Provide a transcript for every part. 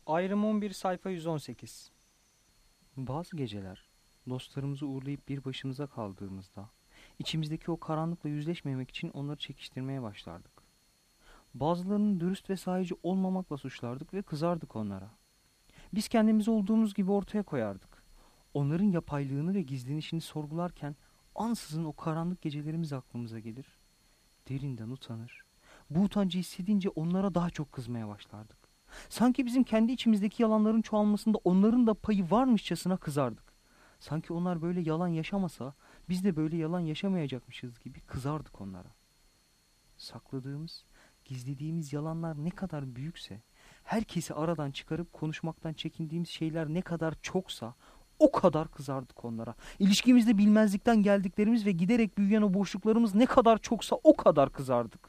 Ayrım 11 sayfa 118. Bazı geceler dostlarımızı uğurlayıp bir başımıza kaldığımızda içimizdeki o karanlıkla yüzleşmemek için onları çekiştirmeye başlardık. Bazılarını dürüst ve sahici olmamakla suçlardık ve kızardık onlara. Biz kendimizi olduğumuz gibi ortaya koyardık. Onların yapaylığını ve gizlenişini sorgularken ansızın o karanlık gecelerimiz aklımıza gelir. Derinden utanır. Bu utancı hissedince onlara daha çok kızmaya başlardık. Sanki bizim kendi içimizdeki yalanların çoğalmasında onların da payı varmışçasına kızardık. Sanki onlar böyle yalan yaşamasa biz de böyle yalan yaşamayacakmışız gibi kızardık onlara. Sakladığımız, gizlediğimiz yalanlar ne kadar büyükse, herkesi aradan çıkarıp konuşmaktan çekindiğimiz şeyler ne kadar çoksa o kadar kızardık onlara. İlişkimizde bilmezlikten geldiklerimiz ve giderek büyüyen o boşluklarımız ne kadar çoksa o kadar kızardık.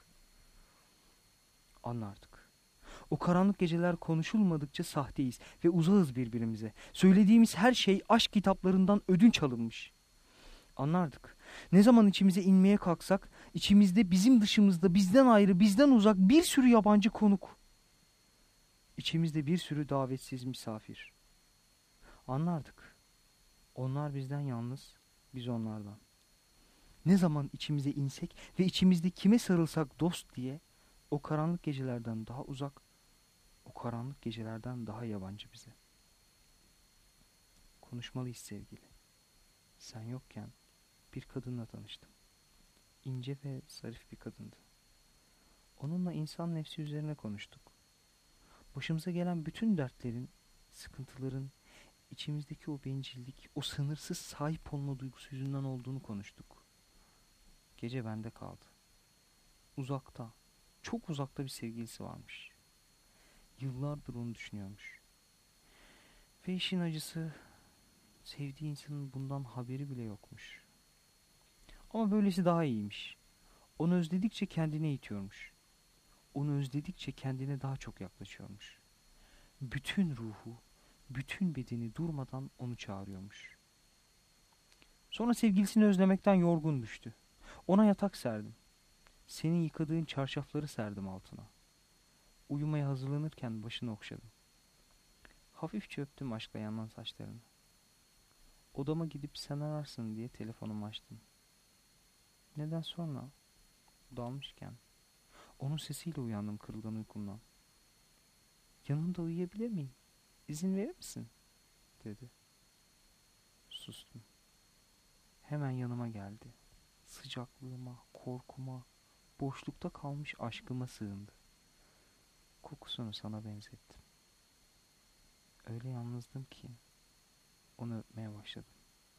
Anlardık. O karanlık geceler konuşulmadıkça sahteyiz ve uzağız birbirimize. Söylediğimiz her şey aşk kitaplarından ödünç alınmış. Anlardık. Ne zaman içimize inmeye kalksak, içimizde bizim dışımızda bizden ayrı, bizden uzak bir sürü yabancı konuk. İçimizde bir sürü davetsiz misafir. Anlardık. Onlar bizden yalnız, biz onlardan. Ne zaman içimize insek ve içimizde kime sarılsak dost diye o karanlık gecelerden daha uzak, o karanlık gecelerden daha yabancı bize. Konuşmalıyız sevgili. Sen yokken bir kadınla tanıştım. İnce ve zarif bir kadındı. Onunla insan nefsi üzerine konuştuk. Başımıza gelen bütün dertlerin, sıkıntıların, içimizdeki o bencillik, o sınırsız sahip olma duygusu yüzünden olduğunu konuştuk. Gece bende kaldı. Uzakta, çok uzakta bir sevgilisi varmış. Yıllardır onu düşünüyormuş. Ve işin acısı, sevdiği insanın bundan haberi bile yokmuş. Ama böylesi daha iyiymiş. Onu özledikçe kendine itiyormuş. Onu özledikçe kendine daha çok yaklaşıyormuş. Bütün ruhu, bütün bedeni durmadan onu çağırıyormuş. Sonra sevgilisini özlemekten yorgun düştü. Ona yatak serdim. Senin yıkadığın çarşafları serdim altına. Uyumaya hazırlanırken başını okşadım. Hafifçe öptüm aşkla yanan saçlarını. Odama gidip sen ararsın diye telefonumu açtım. Neden sonra dalmışken onun sesiyle uyandım kırılgan uykumdan. Yanında uyuyabilir miyim? İzin verir misin? Dedi. Sustum. Hemen yanıma geldi. Sıcaklığıma, korkuma, boşlukta kalmış aşkıma sığındı. Kokusunu sana benzettim. Öyle yalnızdım ki onu öpmeye başladım.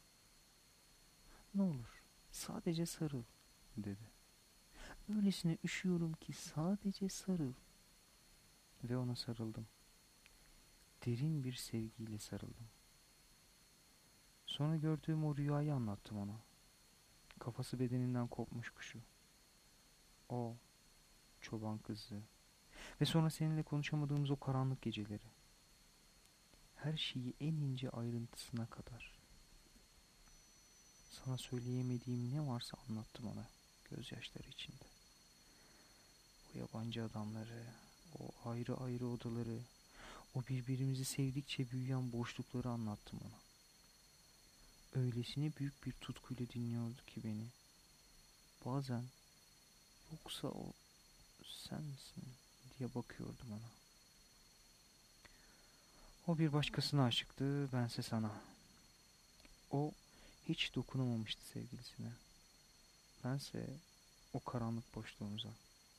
Ne olur sadece sarıl dedi. Öylesine üşüyorum ki sadece sarıl. Ve ona sarıldım. Derin bir sevgiyle sarıldım. Sonra gördüğüm o rüyayı anlattım ona. Kafası bedeninden kopmuş kuşu. O, çoban kızı. Ve sonra seninle konuşamadığımız o karanlık geceleri. Her şeyi en ince ayrıntısına kadar. Sana söyleyemediğim ne varsa anlattım ona gözyaşları içinde. O yabancı adamları, o ayrı ayrı odaları, o birbirimizi sevdikçe büyüyen boşlukları anlattım ona. Öylesine büyük bir tutkuyla dinliyordu ki beni. Bazen yoksa o sen misin diye bakıyordum ona. O bir başkasına aşıktı, bense sana. O hiç dokunamamıştı sevgilisine. Bense o karanlık boşluğumuza,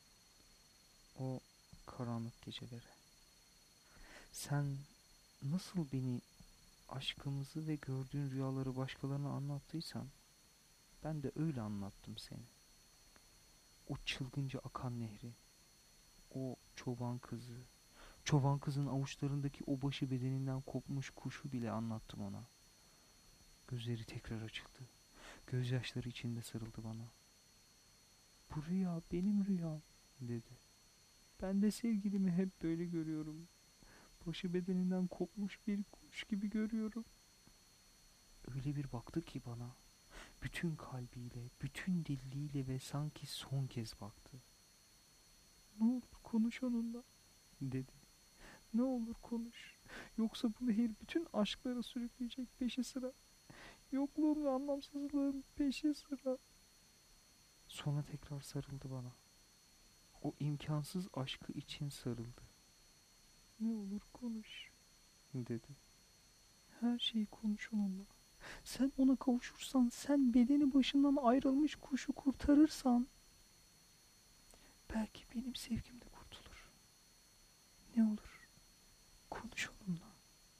o karanlık gecelere. Sen nasıl beni, aşkımızı ve gördüğün rüyaları başkalarına anlattıysan, ben de öyle anlattım seni. O çılgınca akan nehri, o çoban kızı, çoban kızın avuçlarındaki o başı bedeninden kopmuş kuşu bile anlattım ona. Gözleri tekrar açıldı. Gözyaşları içinde sarıldı bana. Bu rüya benim rüyam dedi. Ben de sevgilimi hep böyle görüyorum. Başı bedeninden kopmuş bir kuş gibi görüyorum. Öyle bir baktı ki bana. Bütün kalbiyle, bütün diliyle ve sanki son kez baktı. Ne olur konuş onunla dedi. Ne olur konuş. Yoksa bu nehir bütün aşklara sürükleyecek peşi sıra. Yokluğun ve anlamsızlığın peşi sıra. Sonra tekrar sarıldı bana. O imkansız aşkı için sarıldı. Ne olur konuş, dedi. Her şeyi konuş onunla. Sen ona kavuşursan, sen bedeni başından ayrılmış kuşu kurtarırsan, belki benim sevgim de kurtulur. Ne olur, konuş onunla.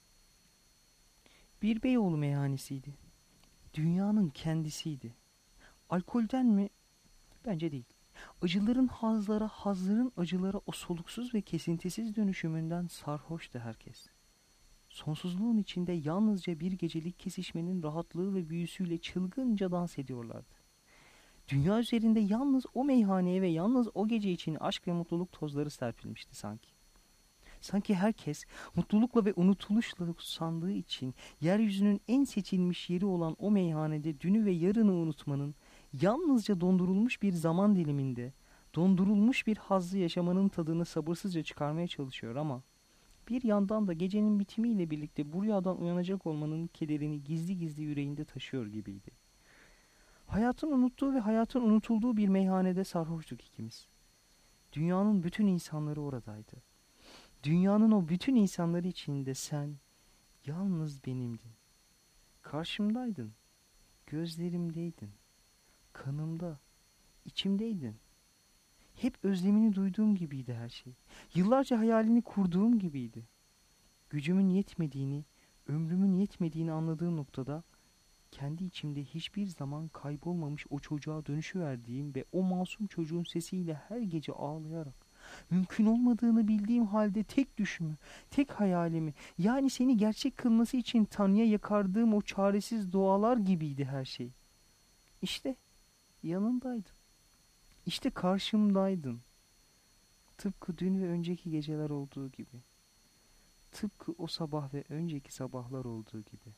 Bir Beyoğlu meyhanesiydi. Dünyanın kendisiydi. Alkolden mi? Bence değil. Acıların hazlara, hazların acılara o soluksuz ve kesintisiz dönüşümünden sarhoştu herkes. Sonsuzluğun içinde yalnızca bir gecelik kesişmenin rahatlığı ve büyüsüyle çılgınca dans ediyorlardı. Dünya üzerinde yalnız o meyhaneye ve yalnız o gece için aşk ve mutluluk tozları serpilmişti sanki. Sanki herkes mutlulukla ve unutuluşla sandığı için yeryüzünün en seçilmiş yeri olan o meyhanede dünü ve yarını unutmanın, yalnızca dondurulmuş bir zaman diliminde, dondurulmuş bir hazzı yaşamanın tadını sabırsızca çıkarmaya çalışıyor ama bir yandan da gecenin bitimiyle birlikte bu rüyadan uyanacak olmanın kederini gizli gizli yüreğinde taşıyor gibiydi. Hayatın unuttuğu ve hayatın unutulduğu bir meyhanede sarhoştuk ikimiz. Dünyanın bütün insanları oradaydı. Dünyanın o bütün insanları içinde sen yalnız benimdin. Karşımdaydın, gözlerimdeydin, kanımda, içimdeydin. Hep özlemini duyduğum gibiydi her şey. Yıllarca hayalini kurduğum gibiydi. Gücümün yetmediğini, ömrümün yetmediğini anladığım noktada kendi içimde hiçbir zaman kaybolmamış o çocuğa dönüşüverdiğim ve o masum çocuğun sesiyle her gece ağlayarak mümkün olmadığını bildiğim halde tek düşümü, tek hayalimi, yani seni gerçek kılması için Tanrı'ya yakardığım o çaresiz dualar gibiydi her şey. İşte yanındaydın. İşte karşımdaydın. Tıpkı dün ve önceki geceler olduğu gibi. Tıpkı o sabah ve önceki sabahlar olduğu gibi.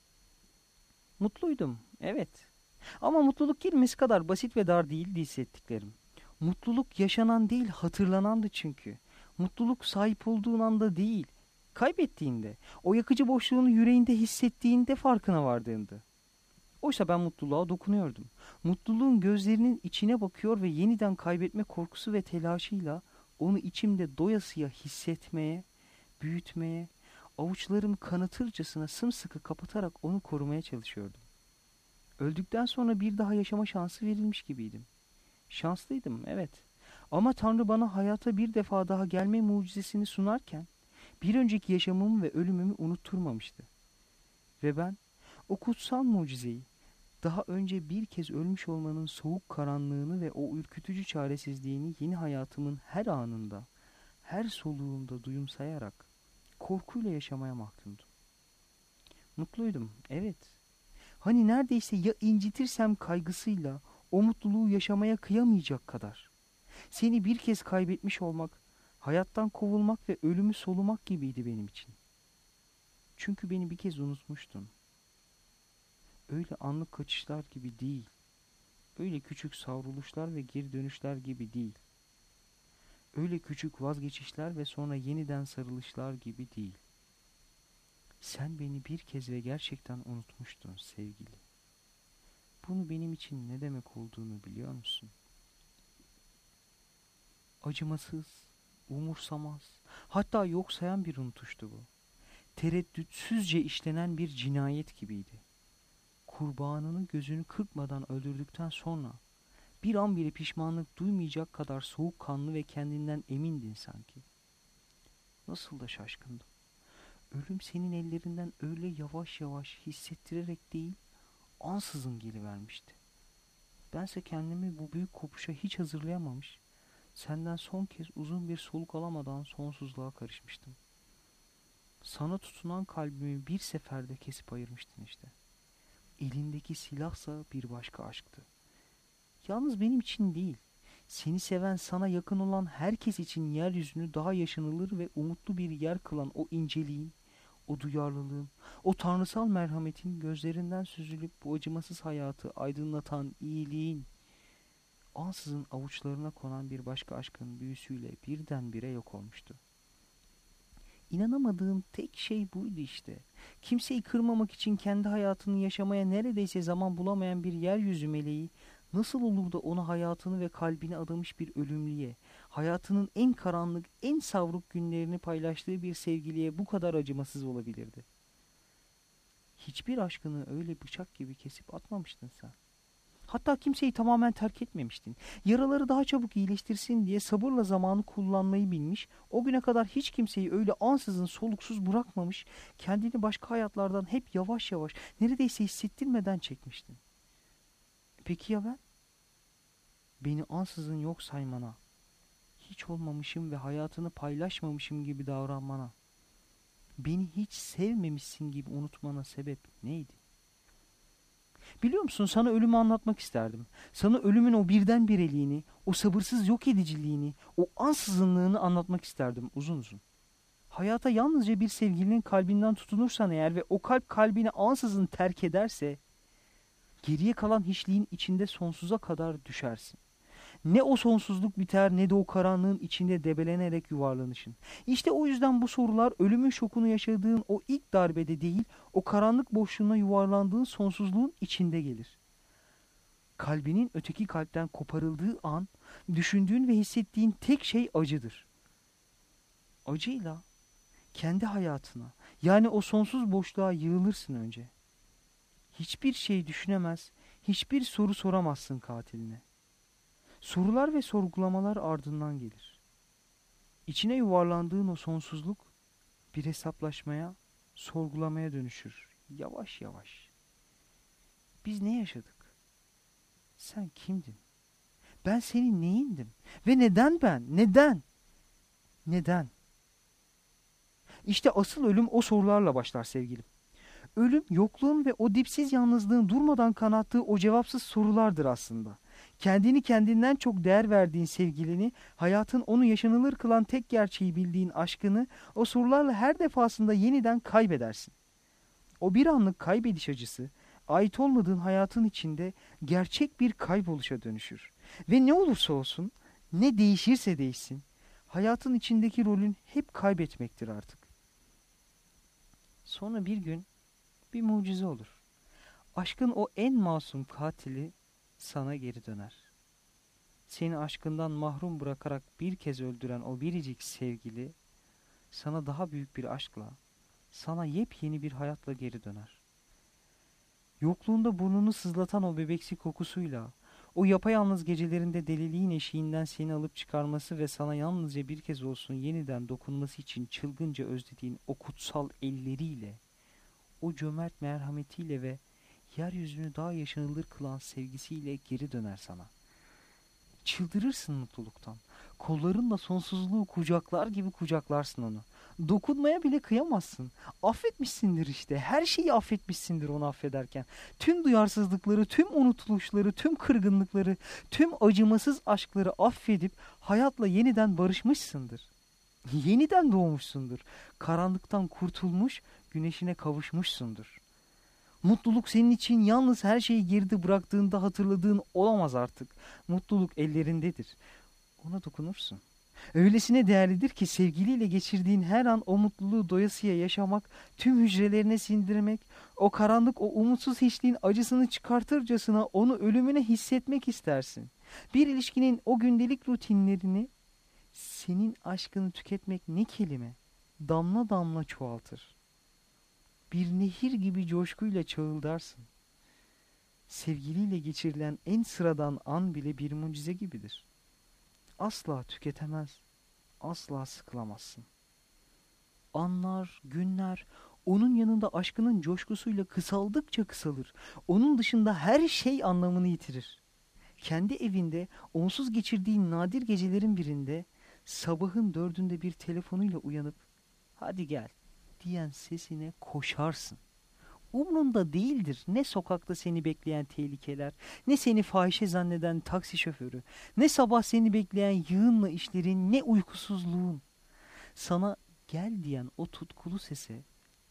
Mutluydum, evet. Ama mutluluk kelimesi kadar basit ve dar değildi hissettiklerim. Mutluluk yaşanan değil, hatırlanandı çünkü. Mutluluk sahip olduğun anda değil, kaybettiğinde, o yakıcı boşluğunu yüreğinde hissettiğinde farkına vardığında. Oysa ben mutluluğa dokunuyordum. Mutluluğun gözlerinin içine bakıyor ve yeniden kaybetme korkusu ve telaşıyla onu içimde doyasıya hissetmeye, büyütmeye, avuçlarımı kanatırcasına sımsıkı kapatarak onu korumaya çalışıyordum. Öldükten sonra bir daha yaşama şansı verilmiş gibiydim. Şanslıydım, evet. Ama Tanrı bana hayata bir defa daha gelme mucizesini sunarken bir önceki yaşamımı ve ölümümü unutturmamıştı. Ve ben o kutsal mucizeyi, daha önce bir kez ölmüş olmanın soğuk karanlığını ve o ürkütücü çaresizliğini yeni hayatımın her anında, her soluğumda duyumsayarak korkuyla yaşamaya mahkumdum. Mutluydum, evet. Hani neredeyse ya incitirsem kaygısıyla o mutluluğu yaşamaya kıyamayacak kadar. Seni bir kez kaybetmiş olmak, hayattan kovulmak ve ölümü solumak gibiydi benim için. Çünkü beni bir kez unutmuştun. Öyle anlık kaçışlar gibi değil. Öyle küçük savruluşlar ve geri dönüşler gibi değil. Öyle küçük vazgeçişler ve sonra yeniden sarılışlar gibi değil. Sen beni bir kez ve gerçekten unutmuştun sevgili. Bunu benim için ne demek olduğunu biliyor musun? Acımasız, umursamaz, hatta yok sayan bir unutuştu bu. Tereddütsüzce işlenen bir cinayet gibiydi. Kurbanını gözünü kırpmadan öldürdükten sonra bir an bile pişmanlık duymayacak kadar soğukkanlı ve kendinden emindin sanki. Nasıl da şaşkındım. Ölüm senin ellerinden öyle yavaş yavaş hissettirerek değil, ansızın gelivermişti. Bense kendimi bu büyük kopuşa hiç hazırlayamamış, senden son kez uzun bir soluk alamadan sonsuzluğa karışmıştım. Sana tutunan kalbimi bir seferde kesip ayırmıştın işte. Elindeki silahsa bir başka aşktı. Yalnız benim için değil, seni seven, sana yakın olan herkes için yeryüzünü daha yaşanılır ve umutlu bir yer kılan o inceliğin, o duyarlılığın, o tanrısal merhametin gözlerinden süzülüp bu acımasız hayatı aydınlatan iyiliğin, ansızın avuçlarına konan bir başka aşkın büyüsüyle birdenbire yok olmuştu. İnanamadığım tek şey buydu işte. Kimseyi kırmamak için kendi hayatını yaşamaya neredeyse zaman bulamayan bir yeryüzü meleği nasıl olur da onu hayatını ve kalbini adamış bir ölümlüye, hayatının en karanlık, en savruk günlerini paylaştığı bir sevgiliye bu kadar acımasız olabilirdi? Hiçbir aşkını öyle bıçak gibi kesip atmamıştın sen. Hatta kimseyi tamamen terk etmemiştin. Yaraları daha çabuk iyileştirsin diye sabırla zamanı kullanmayı bilmiş, o güne kadar hiç kimseyi öyle ansızın soluksuz bırakmamış, kendini başka hayatlardan hep yavaş yavaş, neredeyse hissettirmeden çekmiştin. Peki ya ben? Beni ansızın yok saymana, hiç olmamışım ve hayatını paylaşmamışım gibi davranmana, beni hiç sevmemişsin gibi unutmana sebep neydi? Biliyor musun, sana ölümü anlatmak isterdim. Sana ölümün o birdenbireliğini, o sabırsız yok ediciliğini, o ansızınlığını anlatmak isterdim uzun uzun. Hayata yalnızca bir sevgilinin kalbinden tutunursan eğer ve o kalp kalbini ansızın terk ederse, geriye kalan hiçliğin içinde sonsuza kadar düşersin. Ne o sonsuzluk biter ne de o karanlığın içinde debelenerek yuvarlanışın. İşte o yüzden bu sorular ölümün şokunu yaşadığın o ilk darbede değil, o karanlık boşluğuna yuvarlandığın sonsuzluğun içinde gelir. Kalbinin öteki kalpten koparıldığı an, düşündüğün ve hissettiğin tek şey acıdır. Acıyla kendi hayatına, yani o sonsuz boşluğa yığılırsın önce. Hiçbir şey düşünemez, hiçbir soru soramazsın katiline. Sorular ve sorgulamalar ardından gelir. İçine yuvarlandığın o sonsuzluk bir hesaplaşmaya, sorgulamaya dönüşür. Yavaş yavaş. Biz ne yaşadık? Sen kimdin? Ben senin neyindim? Ve neden ben? Neden? Neden? İşte asıl ölüm o sorularla başlar sevgilim. Ölüm, yokluğun ve o dipsiz yalnızlığın durmadan kanattığı o cevapsız sorulardır aslında. Kendini kendinden çok değer verdiğin sevgilini, hayatın onu yaşanılır kılan tek gerçeği bildiğin aşkını, o sorularla her defasında yeniden kaybedersin. O bir anlık kaybediş acısı, ait olmadığın hayatın içinde gerçek bir kayboluşa dönüşür. Ve ne olursa olsun, ne değişirse değişsin, hayatın içindeki rolün hep kaybetmektir artık. Sonra bir gün bir mucize olur. Aşkın o en masum katili sana geri döner. Seni aşkından mahrum bırakarak bir kez öldüren o biricik sevgili, sana daha büyük bir aşkla, sana yepyeni bir hayatla geri döner. Yokluğunda burnunu sızlatan o bebeksi kokusuyla, o yapayalnız gecelerinde deliliğin eşiğinden seni alıp çıkarması ve sana yalnızca bir kez olsun yeniden dokunması için çılgınca özlediğin o kutsal elleriyle, o cömert merhametiyle ve yeryüzünü daha yaşanılır kılan sevgisiyle geri döner sana. Çıldırırsın mutluluktan. Kollarınla sonsuzluğu kucaklar gibi kucaklarsın onu. Dokunmaya bile kıyamazsın. Affetmişsindir işte. Her şeyi affetmişsindir onu affederken. Tüm duyarsızlıkları, tüm unutuluşları, tüm kırgınlıkları, tüm acımasız aşkları affedip hayatla yeniden barışmışsındır. Yeniden doğmuşsundur. Karanlıktan kurtulmuş, güneşine kavuşmuşsundur. Mutluluk senin için yalnız her şeyi geride bıraktığında hatırladığın olamaz artık. Mutluluk ellerindedir. Ona dokunursun. Öylesine değerlidir ki sevgiliyle geçirdiğin her an o mutluluğu doyasıya yaşamak, tüm hücrelerine sindirmek, o karanlık, o umutsuz hiçliğin acısını çıkartırcasına onu ölümüne hissetmek istersin. Bir ilişkinin o gündelik rutinlerini, senin aşkını tüketmek ne kelime, damla damla çoğaltır. Bir nehir gibi coşkuyla çağıldarsın. Sevgiliyle geçirilen en sıradan an bile bir mucize gibidir. Asla tüketemez, asla sıkılamazsın. Anlar, günler, onun yanında aşkının coşkusuyla kısaldıkça kısalır. Onun dışında her şey anlamını yitirir. Kendi evinde onsuz geçirdiğin nadir gecelerin birinde sabahın 4'ünde bir telefonuyla uyanıp "Hadi gel" diyen sesine koşarsın. Umrunda değildir ne sokakta seni bekleyen tehlikeler, ne seni fahişe zanneden taksi şoförü, ne sabah seni bekleyen yığınla işlerin, ne uykusuzluğun. Sana gel diyen o tutkulu sese,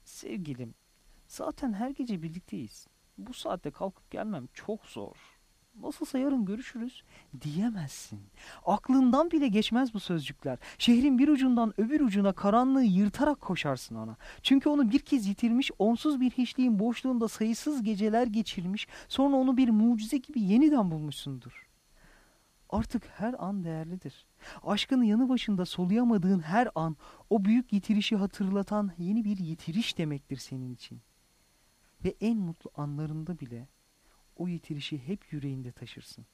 "Sevgilim, zaten her gece birlikteyiz. Bu saatte kalkıp gelmem çok zor" nasılsa yarın görüşürüz diyemezsin. Aklından bile geçmez bu sözcükler. Şehrin bir ucundan öbür ucuna karanlığı yırtarak koşarsın ona. Çünkü onu bir kez yitirmiş, onsuz bir hiçliğin boşluğunda sayısız geceler geçirmiş, sonra onu bir mucize gibi yeniden bulmuşsundur. Artık her an değerlidir. Aşkını yanı başında soluyamadığın her an o büyük yitirişi hatırlatan yeni bir yitiriş demektir senin için. Ve en mutlu anlarında bile o yitirişi hep yüreğinde taşırsın.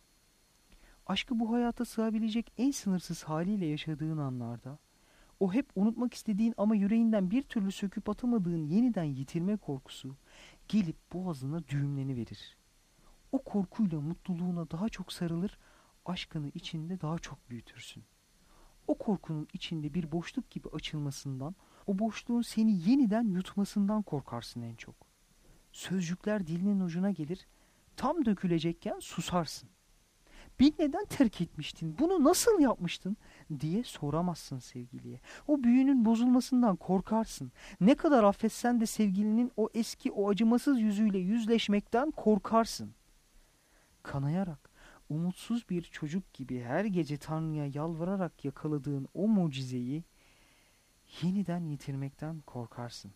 Aşkı bu hayata sığabilecek en sınırsız haliyle yaşadığın anlarda, o hep unutmak istediğin ama yüreğinden bir türlü söküp atamadığın yeniden yitirme korkusu gelip boğazına düğümleniverir. O korkuyla mutluluğuna daha çok sarılır, aşkını içinde daha çok büyütürsün. O korkunun içinde bir boşluk gibi açılmasından, o boşluğun seni yeniden yutmasından korkarsın en çok. Sözcükler dilinin ucuna gelir, tam dökülecekken susarsın. Beni neden terk etmiştin, bunu nasıl yapmıştın diye soramazsın sevgiliye. O büyünün bozulmasından korkarsın. Ne kadar affetsen de sevgilinin o eski, o acımasız yüzüyle yüzleşmekten korkarsın. Kanayarak, umutsuz bir çocuk gibi her gece Tanrı'ya yalvararak yakaladığın o mucizeyi yeniden yitirmekten korkarsın.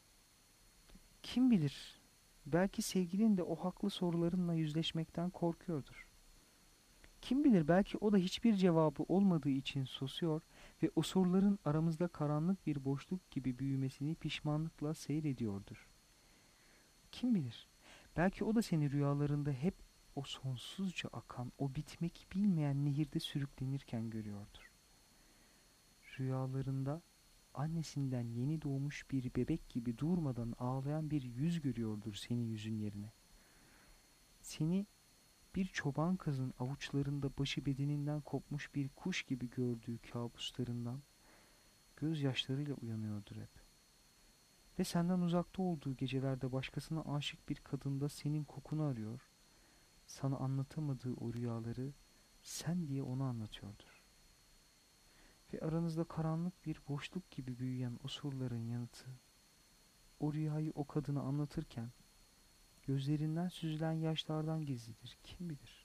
Kim bilir, belki sevgilin de o haklı sorularınla yüzleşmekten korkuyordur. Kim bilir, belki o da hiçbir cevabı olmadığı için susuyor ve o soruların aramızda karanlık bir boşluk gibi büyümesini pişmanlıkla seyrediyordur. Kim bilir, belki o da seni rüyalarında hep o sonsuzca akan, o bitmek bilmeyen nehirde sürüklenirken görüyordur. Rüyalarında annesinden yeni doğmuş bir bebek gibi durmadan ağlayan bir yüz görüyordur senin yüzün yerine. Seni bir çoban kızın avuçlarında başı bedeninden kopmuş bir kuş gibi gördüğü kabuslarından gözyaşlarıyla uyanıyordur hep. Ve senden uzakta olduğu gecelerde başkasına aşık bir kadında senin kokunu arıyor, sana anlatamadığı o rüyaları sen diye ona anlatıyordur. Ve aranızda karanlık bir boşluk gibi büyüyen o soruların yanıtı, o rüyayı o kadına anlatırken gözlerinden süzülen yaşlardan gizlidir, kim bilir.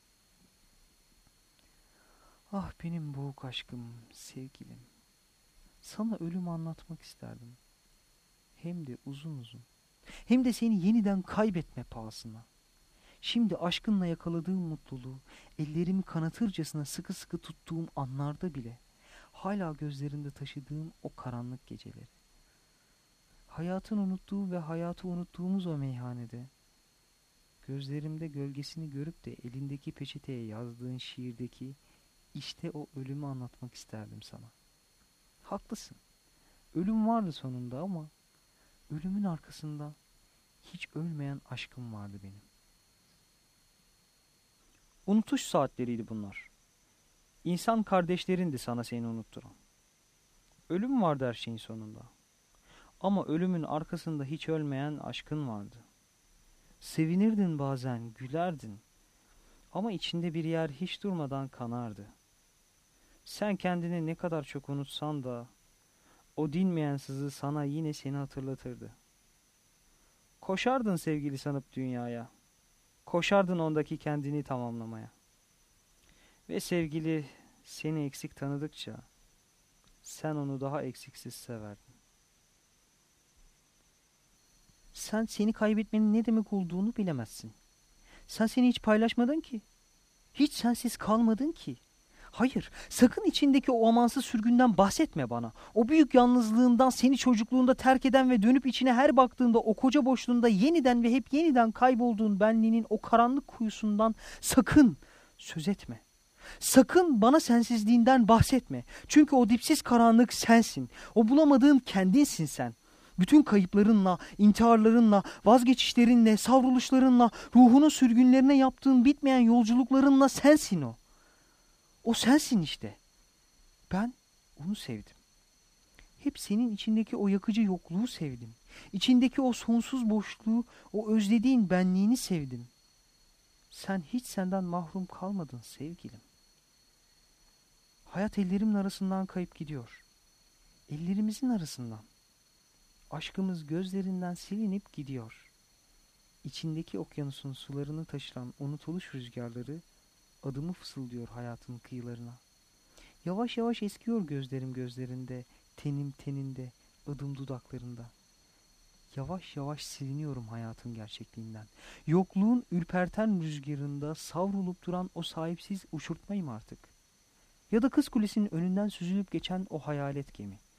Ah benim boğuk aşkım, sevgilim. Sana ölümü anlatmak isterdim. Hem de uzun uzun. Hem de seni yeniden kaybetme pahasına. Şimdi aşkınla yakaladığım mutluluğu, ellerimi kanatırcasına sıkı sıkı tuttuğum anlarda bile, hala gözlerinde taşıdığım o karanlık geceleri. Hayatın unuttuğu ve hayatı unuttuğumuz o meyhanede, gözlerimde gölgesini görüp de elindeki peçeteye yazdığın şiirdeki işte o ölümü anlatmak isterdim sana. Haklısın. Ölüm vardı sonunda ama ölümün arkasında hiç ölmeyen aşkım vardı benim. Unutuş saatleriydi bunlar. İnsan kardeşlerindi sana seni unutturan. Ölüm vardı her şeyin sonunda. Ama ölümün arkasında hiç ölmeyen aşkın vardı. Sevinirdin bazen, gülerdin. Ama içinde bir yer hiç durmadan kanardı. Sen kendini ne kadar çok unutsan da o dinmeyen sızı sana yine seni hatırlatırdı. Koşardın sevgili sanıp dünyaya. Koşardın ondaki kendini tamamlamaya. Ve sevgili seni eksik tanıdıkça sen onu daha eksiksiz severdin. Sen seni kaybetmenin ne demek olduğunu bilemezsin. Sen seni hiç paylaşmadın ki. Hiç sensiz kalmadın ki. Hayır, sakın içindeki o amansız sürgünden bahsetme bana. O büyük yalnızlığından, seni çocukluğunda terk eden ve dönüp içine her baktığında o koca boşluğunda yeniden ve hep yeniden kaybolduğun benliğinin o karanlık kuyusundan sakın söz etme. Sakın bana sensizliğinden bahsetme. Çünkü o dipsiz karanlık sensin. O bulamadığın kendinsin sen. Bütün kayıplarınla, intiharlarınla, vazgeçişlerinle, savruluşlarınla, ruhunun sürgünlerine yaptığın bitmeyen yolculuklarınla sensin o. O sensin işte. Ben onu sevdim. Hep senin içindeki o yakıcı yokluğu sevdim. İçindeki o sonsuz boşluğu, o özlediğin benliğini sevdim. Sen hiç senden mahrum kalmadın sevgilim. Hayat ellerimin arasından kayıp gidiyor. Ellerimizin arasından. Aşkımız gözlerinden silinip gidiyor. İçindeki okyanusun sularını taşıran unutuluş rüzgarları adımı fısıldıyor hayatın kıyılarına. Yavaş yavaş eskiyor gözlerim gözlerinde, tenim teninde, adım dudaklarında. Yavaş yavaş siliniyorum hayatın gerçekliğinden. Yokluğun ürperten rüzgarında savrulup duran o sahipsiz uçurtmayım artık. Ya da Kız Kulesi'nin önünden süzülüp geçen o hayalet gemi.